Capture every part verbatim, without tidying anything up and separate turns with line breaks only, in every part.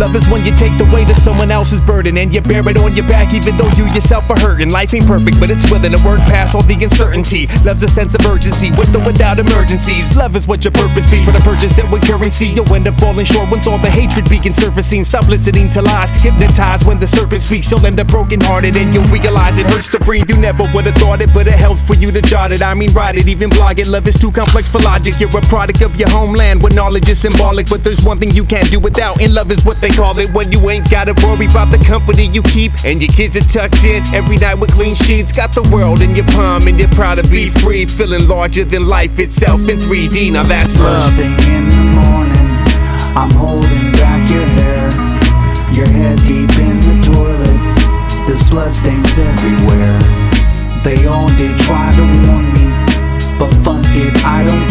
Love is when you take the weight of someone else's burden and you bear it on your back even though you yourself are hurting. Life ain't perfect, but it's willing to work past all the uncertainty. Love's a sense of urgency with or without emergencies. Love is what your purpose be. Try to purchase it with currency, you'll end up falling short once all the hatred begins surfacing. Stop listening to lies, hypnotized when the serpent speaks. You'll end up broken hearted and you'll realize it hurts to breathe. You never would have thought it, but it helps for you to jot it. I mean write it, even blog it. Love is too complex for logic. You're a product of your homeland where knowledge is symbolic, but there's one thing you can't do without, and love is what they call it. When you ain't gotta worry about the company you keep, and your kids are tucked in every night with clean sheets. Got the world in your palm and you're proud to be free, feeling larger than life itself in three D. Now that's love.
First thing in the morning, I'm holding back your hair. Your head deep in the toilet, there's bloodstains everywhere. They all did try to warn me, but fuck it, I don't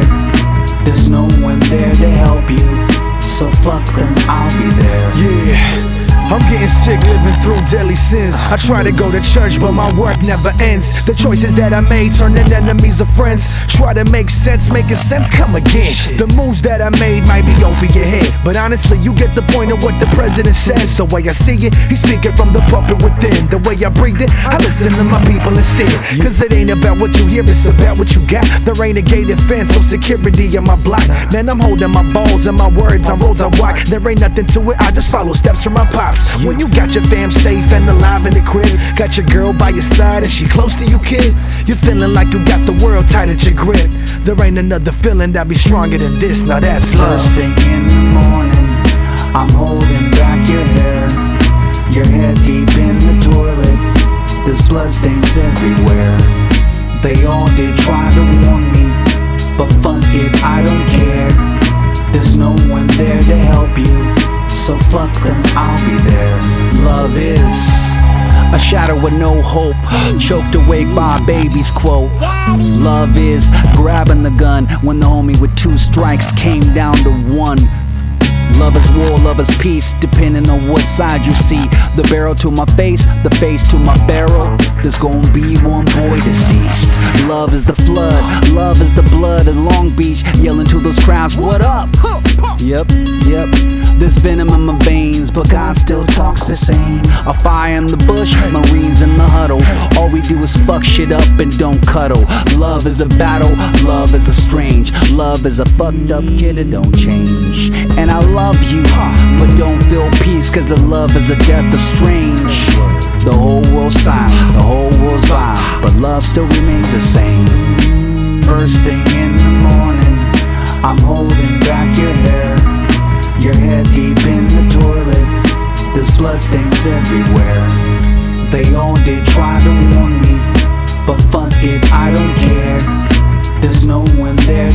care. There's no one there to help you, so fuck them, I'll be there.
Yeah, I'm getting sick living through deadly sins. I try to go to church, but my work never ends. The choices that I made turning enemies of friends. Try to make sense, making sense come again. The moves that I made might be over your head, but honestly, you get the point of what the president says. The way I see it, he's speaking from the pulpit within. The way I breathe it, I listen to my people instead. Cause it ain't about what you hear, it's about what you got. There ain't a gated fence or security on my block. Man, I'm holding my balls and my words on roads I walk. There ain't nothing to it, I just follow steps from my pops. When you got your fam safe and alive in the crib, got your girl by your side and she close to you, kid, you're feeling like you got the world tight at your grip. There ain't another feeling that be stronger than this, now that's love.
First thing in the morning, I'm holding back your hair. Your head deep in the toilet, there's bloodstains everywhere. They all did try to warn me, but fuck it, I don't care. There's no one there to help you, so fuck them, I'll be there. Love is
a shadow with no hope, choked awake by a baby's quote. Love is grabbing the gun when the homie with two strikes came down to one. Love is war, love is peace, depending on what side you see. The barrel to my face, the face to my barrel, there's gonna be one boy deceased. Love is the flood, love is the blood of Long Beach, yelling to those crowds, what up? Yep, yep. There's venom in my veins, but God still talks the same. A fire in the bush, Marines in the huddle. All we do is fuck shit up and don't cuddle. Love is a battle, love is a strange. Love is a fucked up kid that don't change. And I love you, but don't feel peace, cause the love is a death of strange. The whole world's silent, the whole world's violent, but love still remains the same.
First thing in the morning, I'm holding back your hair. Your head deep in the toilet, there's bloodstains everywhere. They all did try to warn me, but fuck it, I don't care. There's no one there